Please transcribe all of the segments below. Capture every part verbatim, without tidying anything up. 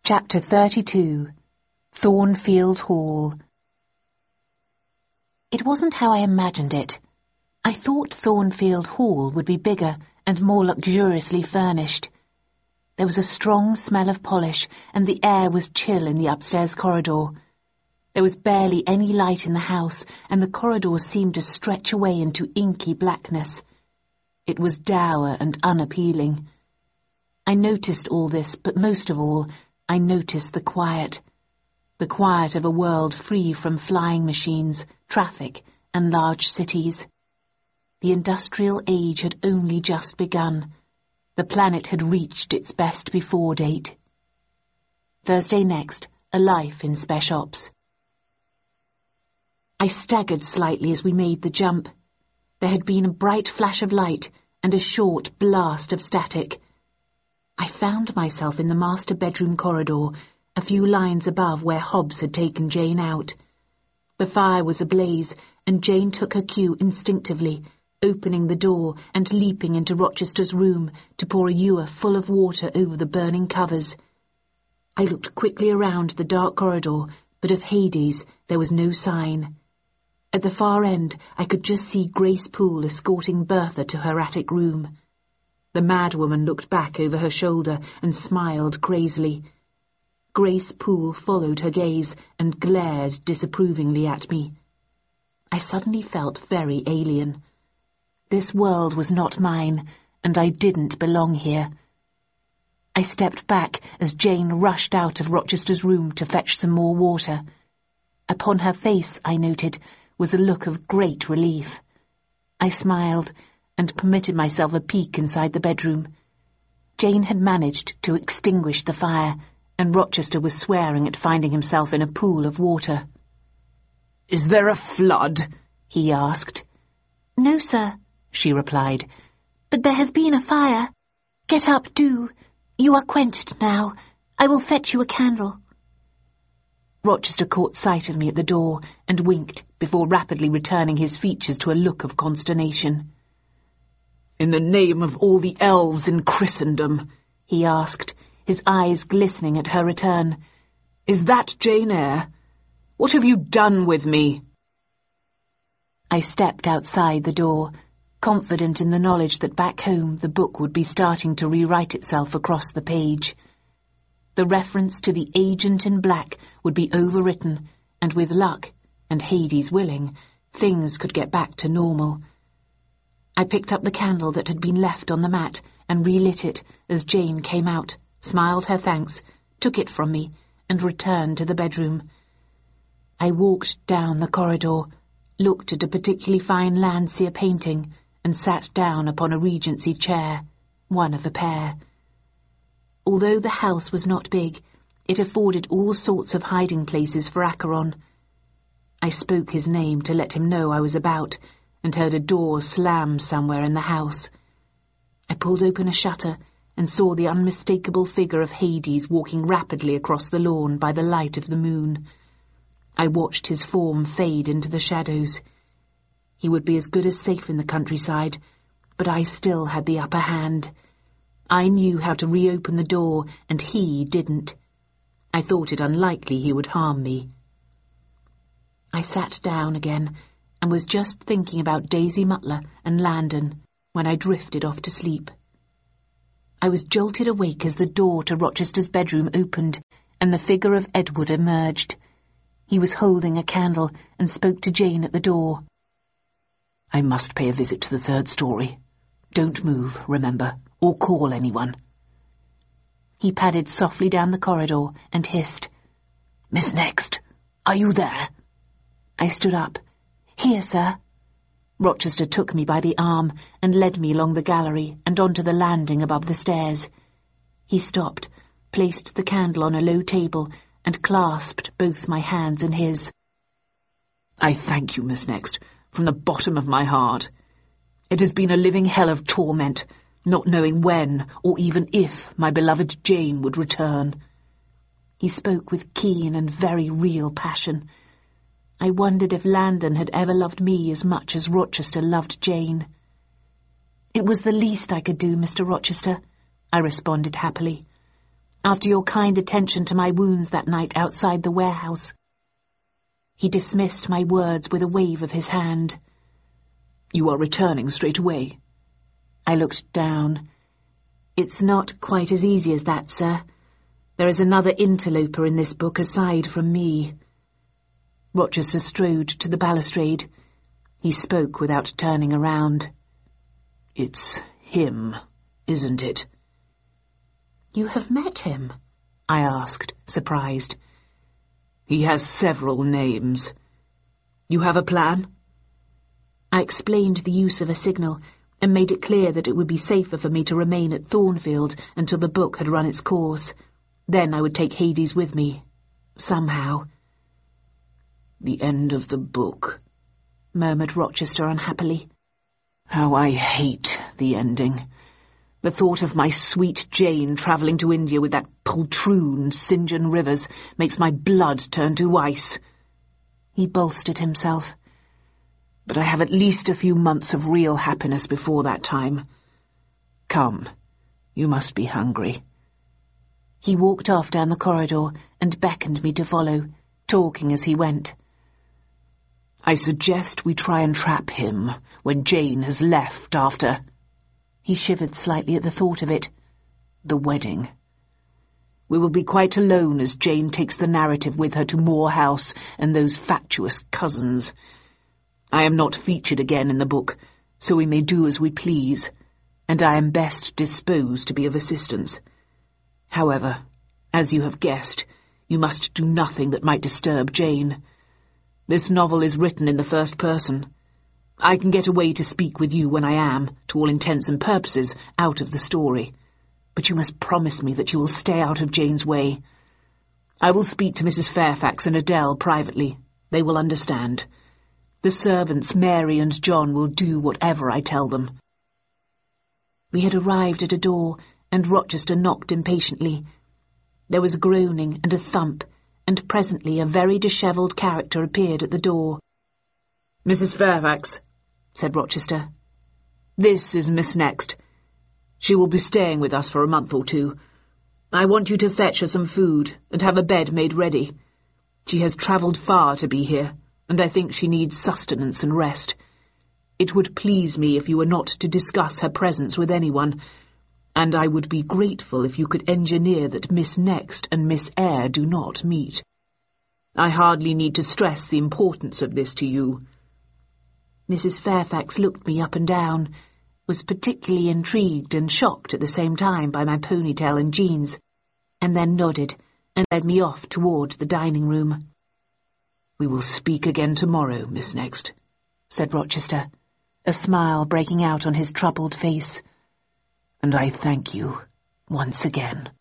Chapter thirty-two. Thornfield Hall. It wasn't how I imagined it. I thought Thornfield Hall would be bigger and more luxuriously furnished. There was a strong smell of polish, and the air was chill in the upstairs corridor. There was barely any light in the house, and the corridor seemed to stretch away into inky blackness. It was dour and unappealing. I noticed all this, but most of all, I noticed the quiet. The quiet of a world free from flying machines, traffic, and large cities. The industrial age had only just begun. The planet had reached its best before date. Thursday next, a life in Spec Ops. I staggered slightly as we made the jump. There had been a bright flash of light and a short blast of static. I found myself in the master bedroom corridor, a few lines above where Hobbs had taken Jane out. The fire was ablaze, and Jane took her cue instinctively, opening the door and leaping into Rochester's room to pour a ewer full of water over the burning covers. I looked quickly around the dark corridor, but of Hades there was no sign. At the far end I could just see Grace Poole escorting Bertha to her attic room. The madwoman looked back over her shoulder and smiled crazily. Grace Poole followed her gaze and glared disapprovingly at me. I suddenly felt very alien. This world was not mine, and I didn't belong here. I stepped back as Jane rushed out of Rochester's room to fetch some more water. Upon her face, I noted, was a look of great relief. I smiled and permitted myself a peek inside the bedroom. Jane had managed to extinguish the fire, and Rochester was swearing at finding himself in a pool of water. "Is there a flood?" he asked. "No, sir," she replied, "but there has been a fire. Get up, do. You are quenched now. I will fetch you a candle." Rochester caught sight of me at the door and winked before rapidly returning his features to a look of consternation. "In the name of all the elves in Christendom," he asked, his eyes glistening at her return, "is that Jane Eyre? What have you done with me?" I stepped outside the door, confident in the knowledge that back home the book would be starting to rewrite itself across the page. The reference to the agent in black would be overwritten, and with luck, and Hades willing, things could get back to normal. I picked up the candle that had been left on the mat and relit it as Jane came out, smiled her thanks, took it from me, and returned to the bedroom. I walked down the corridor, looked at a particularly fine Landseer painting, and sat down upon a Regency chair, one of a pair. Although the house was not big, it afforded all sorts of hiding places for Acheron. I spoke his name to let him know I was about, and heard a door slam somewhere in the house. I pulled open a shutter and saw the unmistakable figure of Hades walking rapidly across the lawn by the light of the moon. I watched his form fade into the shadows. He would be as good as safe in the countryside, but I still had the upper hand. I knew how to reopen the door, and he didn't. I thought it unlikely he would harm me. I sat down again, and was just thinking about Daisy Mutler and Landon when I drifted off to sleep. I was jolted awake as the door to Rochester's bedroom opened, and the figure of Edward emerged. He was holding a candle and spoke to Jane at the door. "I must pay a visit to the third story. Don't move, remember, or call anyone." He padded softly down the corridor and hissed, "Miss Next, are you there?" I stood up. "Here, sir." Rochester took me by the arm and led me along the gallery and onto the landing above the stairs. He stopped, placed the candle on a low table, and clasped both my hands in his. "I thank you, Miss Next, from the bottom of my heart. It has been a living hell of torment, not knowing when or even if my beloved Jane would return." He spoke with keen and very real passion. I wondered if Landon had ever loved me as much as Rochester loved Jane. "It was the least I could do, Mister Rochester," I responded happily. after your kind attention to my wounds that night outside the warehouse." He dismissed my words with a wave of his hand. "You are returning straight away?" I looked down. "It's not quite as easy as that, sir. There is another interloper in this book aside from me." Rochester strode to the balustrade. He spoke without turning around. "It's him, isn't it?" "You have met him?" I asked, surprised. "He has several names. You have a plan?" I explained the use of a signal and made it clear that it would be safer for me to remain at Thornfield until the book had run its course. Then I would take Hades with me, somehow. "The end of the book," murmured Rochester unhappily. "How I hate the ending. The thought of my sweet Jane travelling to India with that poltroon Saint John Rivers makes my blood turn to ice." He bolstered himself. "But I have at least a few months of real happiness before that time. Come, you must be hungry." He walked off down the corridor and beckoned me to follow, talking as he went. "I suggest we try and trap him when Jane has left after—" He shivered slightly at the thought of it. "The wedding. We will be quite alone as Jane takes the narrative with her to Moor House and those fatuous cousins. I am not featured again in the book, so we may do as we please, and I am best disposed to be of assistance. However, as you have guessed, you must do nothing that might disturb Jane. This novel is written in the first person. I can get away to speak with you when I am, to all intents and purposes, out of the story. But you must promise me that you will stay out of Jane's way. I will speak to Missus Fairfax and Adele privately. They will understand. The servants, Mary and John, will do whatever I tell them." We had arrived at a door, and Rochester knocked impatiently. There was a groaning and a thump, and presently a very dishevelled character appeared at the door. "Missus Fairfax," said Rochester. "This is Miss Next. She will be staying with us for a month or two. I want you to fetch her some food and have a bed made ready. She has travelled far to be here, and I think she needs sustenance and rest. It would please me if you were not to discuss her presence with anyone, and I would be grateful if you could engineer that Miss Next and Miss Eyre do not meet. I hardly need to stress the importance of this to you." Missus Fairfax looked me up and down, was particularly intrigued and shocked at the same time by my ponytail and jeans, and then nodded and led me off towards the dining-room. "We will speak again tomorrow, Miss Next," said Rochester, a smile breaking out on his troubled face. "And I thank you once again."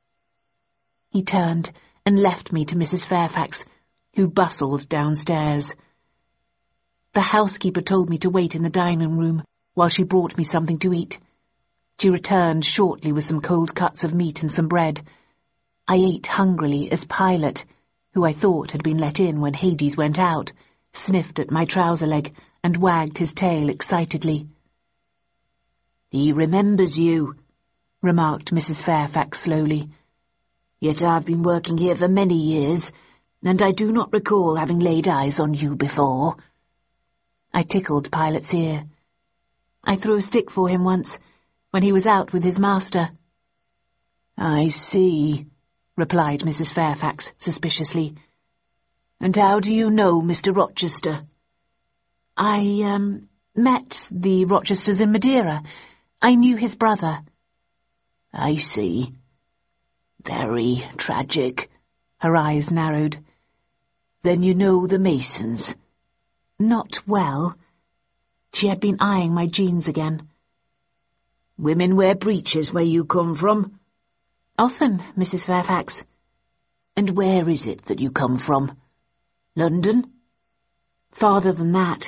He turned and left me to Missus Fairfax, who bustled downstairs. The housekeeper told me to wait in the dining-room while she brought me something to eat. She returned shortly with some cold cuts of meat and some bread. I ate hungrily as Pilot, who I thought had been let in when Hades went out, sniffed at my trouser leg and wagged his tail excitedly. "He remembers you," remarked Missus Fairfax slowly. "Yet I've been working here for many years, and I do not recall having laid eyes on you before." I tickled Pilot's ear. "I threw a stick for him once, when he was out with his master." "I see," replied Missus Fairfax suspiciously. "And how do you know Mister Rochester?" I, um, met the Rochesters in Madeira. I knew his brother." "I see. Very tragic." Her eyes narrowed. "Then you know the Masons?" "Not well." She had been eyeing my jeans again. "Women wear breeches where you come from?" "Often, Missus Fairfax." "And where is it that you come from? London?" "Farther than that."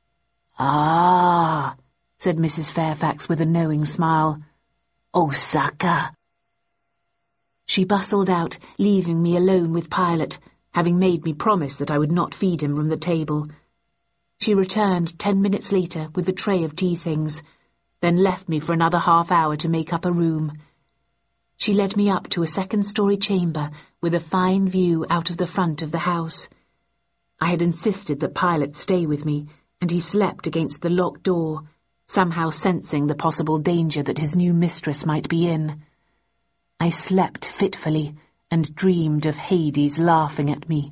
"Ah," said Missus Fairfax with a knowing smile. "Osaka." She bustled out, leaving me alone with Pilot, having made me promise that I would not feed him from the table. She returned ten minutes later with a tray of tea things, then left me for another half hour to make up a room. She led me up to a second-story chamber with a fine view out of the front of the house. I had insisted that Pilot stay with me, and he slept against the locked door, somehow sensing the possible danger that his new mistress might be in. I slept fitfully and dreamed of Hades laughing at me.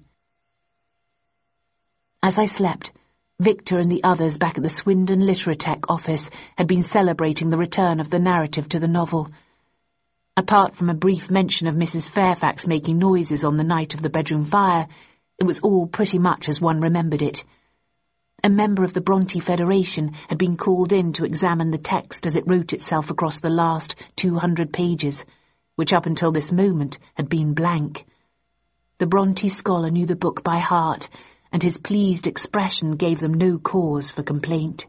As I slept, Victor and the others back at the Swindon Literatech office had been celebrating the return of the narrative to the novel. Apart from a brief mention of Missus Fairfax making noises on the night of the bedroom fire, it was all pretty much as one remembered it. A member of the Bronte Federation had been called in to examine the text as it wrote itself across the last two hundred pages, which up until this moment had been blank. The Bronte scholar knew the book by heart, and his pleased expression gave them no cause for complaint.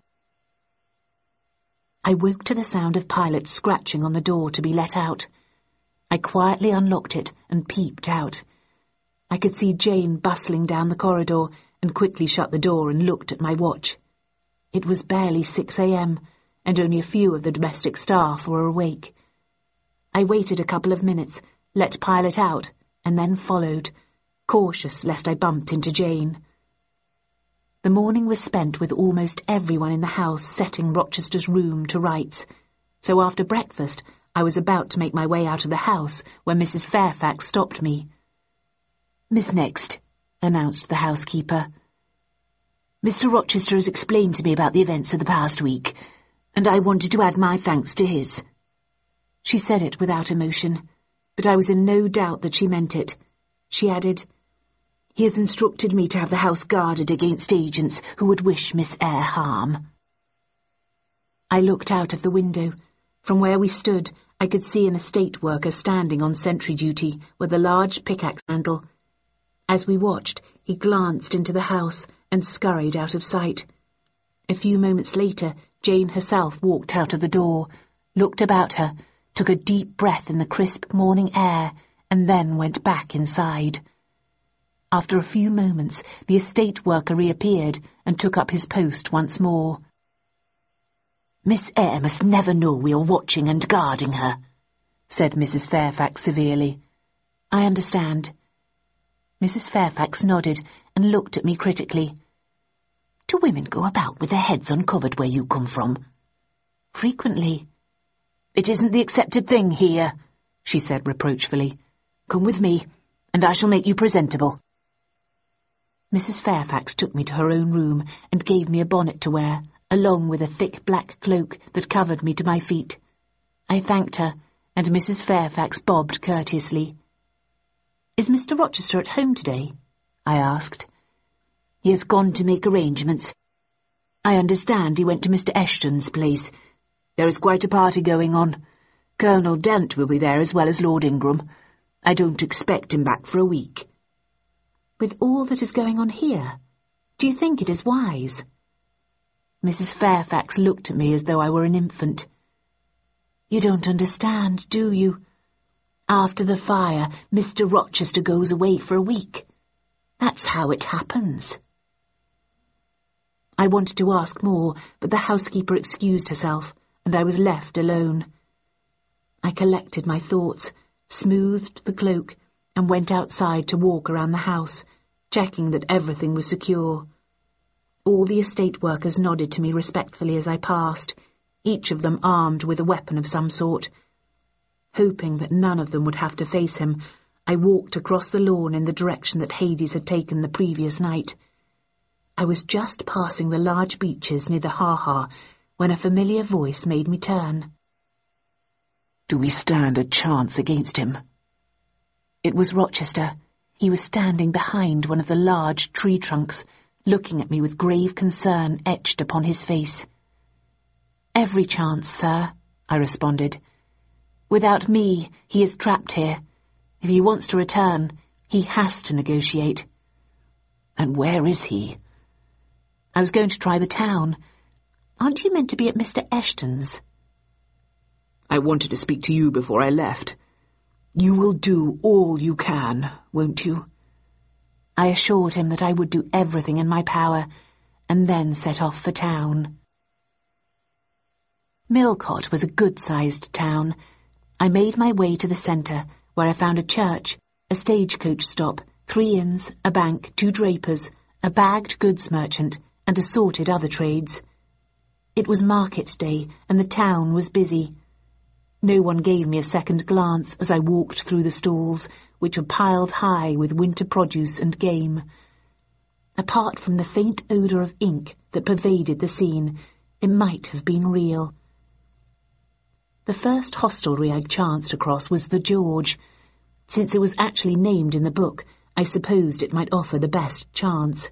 I woke to the sound of Pilot scratching on the door to be let out. I quietly unlocked it and peeped out. I could see Jane bustling down the corridor and quickly shut the door and looked at my watch. It was barely six a m, and only a few of the domestic staff were awake. I waited a couple of minutes, let Pilot out, and then followed, cautious lest I bumped into Jane. The morning was spent with almost everyone in the house setting Rochester's room to rights, so after breakfast I was about to make my way out of the house when Missus Fairfax stopped me. "Miss Next," announced the housekeeper. "Mister Rochester has explained to me about the events of the past week, and I wanted to add my thanks to his." She said it without emotion, but I was in no doubt that she meant it. She added, "He has instructed me to have the house guarded against agents who would wish Miss Eyre harm." I looked out of the window. From where we stood, I could see an estate worker standing on sentry duty with a large pickaxe handle. As we watched, he glanced into the house and scurried out of sight. A few moments later, Jane herself walked out of the door, looked about her, took a deep breath in the crisp morning air, and then went back inside. After a few moments, the estate worker reappeared and took up his post once more. "Miss Eyre must never know we are watching and guarding her," said Missus Fairfax severely. "I understand." Missus Fairfax nodded and looked at me critically. "Do women go about with their heads uncovered where you come from?" "Frequently." "It isn't the accepted thing here," she said reproachfully. "Come with me, and I shall make you presentable." Missus Fairfax took me to her own room and gave me a bonnet to wear, along with a thick black cloak that covered me to my feet. I thanked her, and Missus Fairfax bobbed courteously. "Is Mister Rochester at home today?" I asked. "He has gone to make arrangements. I understand he went to Mister Eshton's place. There is quite a party going on. Colonel Dent will be there as well as Lord Ingram. I don't expect him back for a week." "With all that is going on here, do you think it is wise?" Missus Fairfax looked at me as though I were an infant. "You don't understand, do you? After the fire, Mister Rochester goes away for a week. That's how it happens." I wanted to ask more, but the housekeeper excused herself, and I was left alone. I collected my thoughts, smoothed the cloak, and went outside to walk around the house, checking that everything was secure. All the estate workers nodded to me respectfully as I passed, each of them armed with a weapon of some sort. Hoping that none of them would have to face him, I walked across the lawn in the direction that Hades had taken the previous night. I was just passing the large beeches near the ha-ha when a familiar voice made me turn. "Do we stand a chance against him?" It was Rochester. He was standing behind one of the large tree trunks, looking at me with grave concern etched upon his face. "Every chance, sir," I responded. "Without me, he is trapped here. If he wants to return, he has to negotiate." "And where is he?" "I was going to try the town. Aren't you meant to be at Mister Eshton's?" "I wanted to speak to you before I left. You will do all you can, won't you?" I assured him that I would do everything in my power, and then set off for town. Millcote was a good-sized town. I made my way to the centre, where I found a church, a stagecoach stop, three inns, a bank, two drapers, a bagged goods merchant, and assorted other trades. It was market day, and the town was busy. No one gave me a second glance as I walked through the stalls, which were piled high with winter produce and game. Apart from the faint odour of ink that pervaded the scene, it might have been real. The first hostelry I chanced across was the George. Since it was actually named in the book, I supposed it might offer the best chance.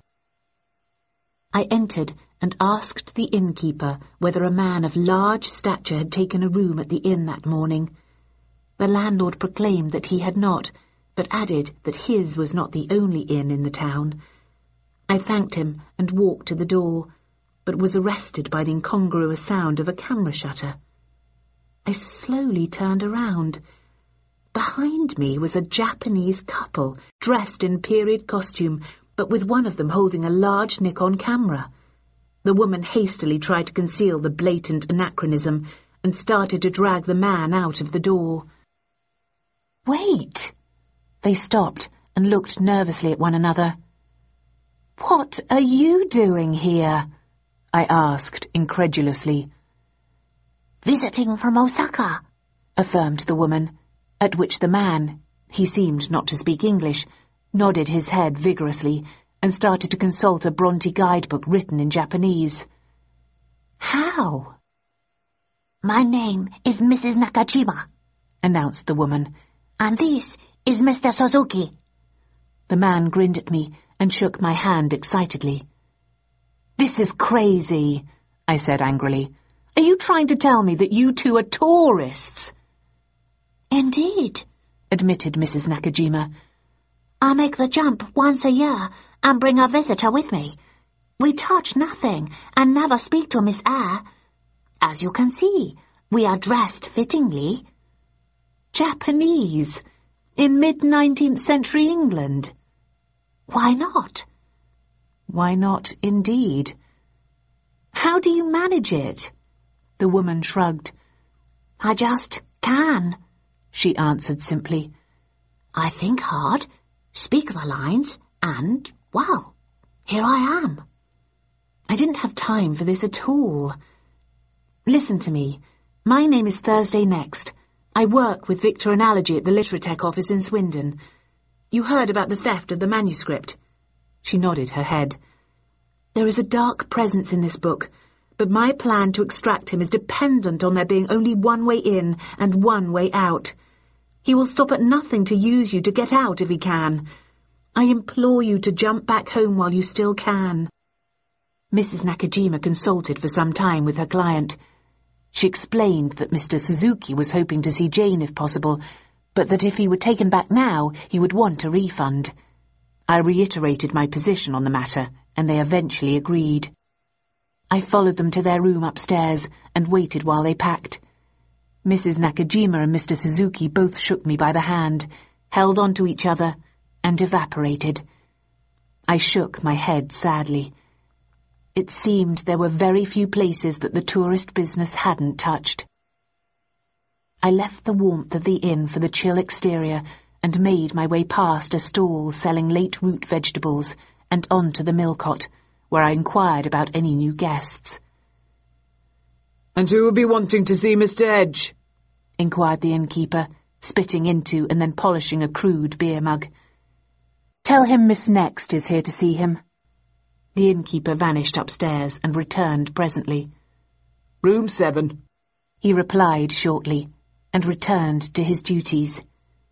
I entered and asked the innkeeper whether a man of large stature had taken a room at the inn that morning. The landlord proclaimed that he had not, but added that his was not the only inn in the town. I thanked him and walked to the door, but was arrested by the incongruous sound of a camera shutter. I slowly turned around. Behind me was a Japanese couple, dressed in period costume, but with one of them holding a large Nikon camera. The woman hastily tried to conceal the blatant anachronism and started to drag the man out of the door. "Wait!" They stopped and looked nervously at one another. "What are you doing here?" I asked incredulously. "Visiting from Osaka," affirmed the woman, at which the man, he seemed not to speak English, nodded his head vigorously and started to consult a Bronte guidebook written in Japanese. "How?" "My name is Missus Nakajima," announced the woman. "And this is Mister Suzuki." The man grinned at me and shook my hand excitedly. "This is crazy," I said angrily. "Are you trying to tell me that you two are tourists?" "Indeed," admitted Missus Nakajima. "I make the jump once a year and bring a visitor with me. We touch nothing and never speak to Miss Eyre. As you can see, we are dressed fittingly." "Japanese? In mid-nineteenth century England?" "Why not?" "Why not, indeed." "How do you manage it?" The woman shrugged. "I just can," she answered simply. "I think hard, speak the lines, and, well, here I am." I didn't have time for this at all. "Listen to me. My name is Thursday Next. I work with Victor Analogy at the Literatech office in Swindon. You heard about the theft of the manuscript?" She nodded her head. "There is a dark presence in this book, but my plan to extract him is dependent on there being only one way in and one way out. He will stop at nothing to use you to get out if he can. I implore you to jump back home while you still can." Missus Nakajima consulted for some time with her client. She explained that Mister Suzuki was hoping to see Jane if possible, but that if he were taken back now, he would want a refund. I reiterated my position on the matter, and they eventually agreed. I followed them to their room upstairs and waited while they packed. Missus Nakajima and Mister Suzuki both shook me by the hand, held on to each other, and evaporated. I shook my head sadly. It seemed there were very few places that the tourist business hadn't touched. I left the warmth of the inn for the chill exterior and made my way past a stall selling late root vegetables and on to the Millcot, where I inquired about any new guests. "And who will be wanting to see Mister Edge?" inquired the innkeeper, spitting into and then polishing a crude beer mug. "Tell him Miss Next is here to see him." The innkeeper vanished upstairs and returned presently. "Room seven," he replied shortly, and returned to his duties.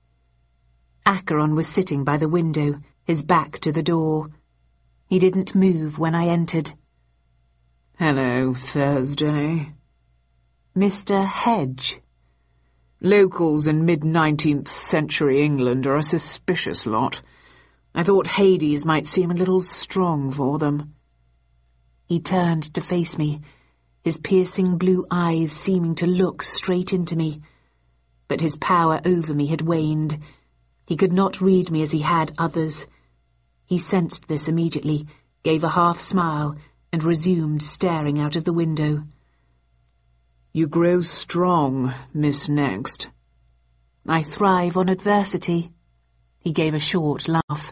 Acheron was sitting by the window, his back to the door. He didn't move when I entered. "Hello, Thursday." "Mister Hedge." "Locals in mid-nineteenth century England are a suspicious lot. I thought Hades might seem a little strong for them." He turned to face me, his piercing blue eyes seeming to look straight into me. But his power over me had waned. He could not read me as he had others. He sensed this immediately, gave a half smile, and resumed staring out of the window. "You grow strong, Miss Next," I thrive on adversity. He gave a short laugh.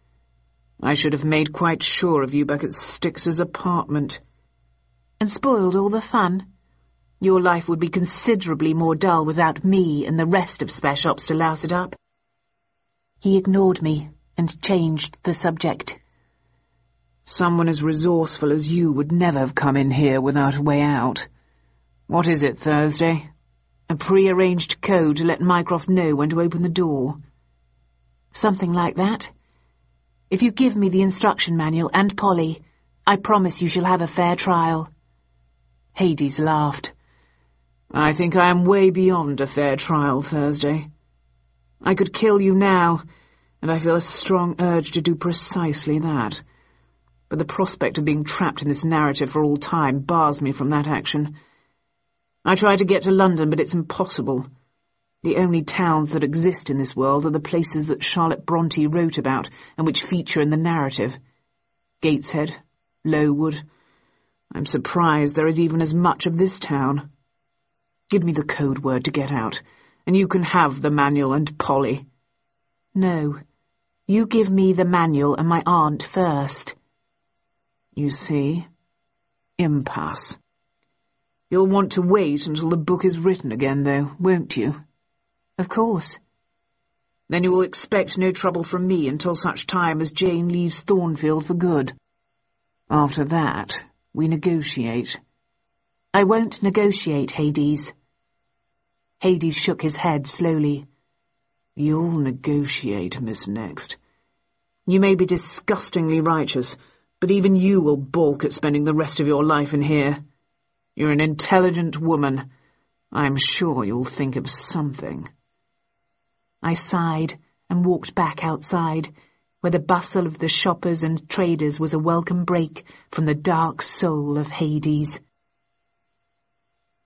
I should have made quite sure of you back at Styx's apartment. And spoiled all the fun. Your life would be considerably more dull without me and the rest of Spare Shops to louse it up. He ignored me and changed the subject. Someone as resourceful as you would never have come in here without a way out. What is it, Thursday? A pre-arranged code to let Mycroft know when to open the door? Something like that. If you give me the instruction manual and Polly, I promise you shall have a fair trial. Hades laughed. I think I am way beyond a fair trial, Thursday. I could kill you now, and I feel a strong urge to do precisely that. But the prospect of being trapped in this narrative for all time bars me from that action. I try to get to London, but it's impossible. The only towns that exist in this world are the places that Charlotte Bronte wrote about and which feature in the narrative. Gateshead, Lowood. I'm surprised there is even as much of this town. Give me the code word to get out, and you can have the manual and Polly. No, you give me the manual and my aunt first. You see? Impasse. You'll want to wait until the book is written again, though, won't you? Of course. Then you will expect no trouble from me until such time as Jane leaves Thornfield for good. After that, we negotiate. I won't negotiate, Hades. Hades shook his head slowly. You'll negotiate, Miss Next. You may be disgustingly righteous, but even you will balk at spending the rest of your life in here. You're an intelligent woman. I'm sure you'll think of something. I sighed and walked back outside, where the bustle of the shoppers and traders was a welcome break from the dark soul of Hades.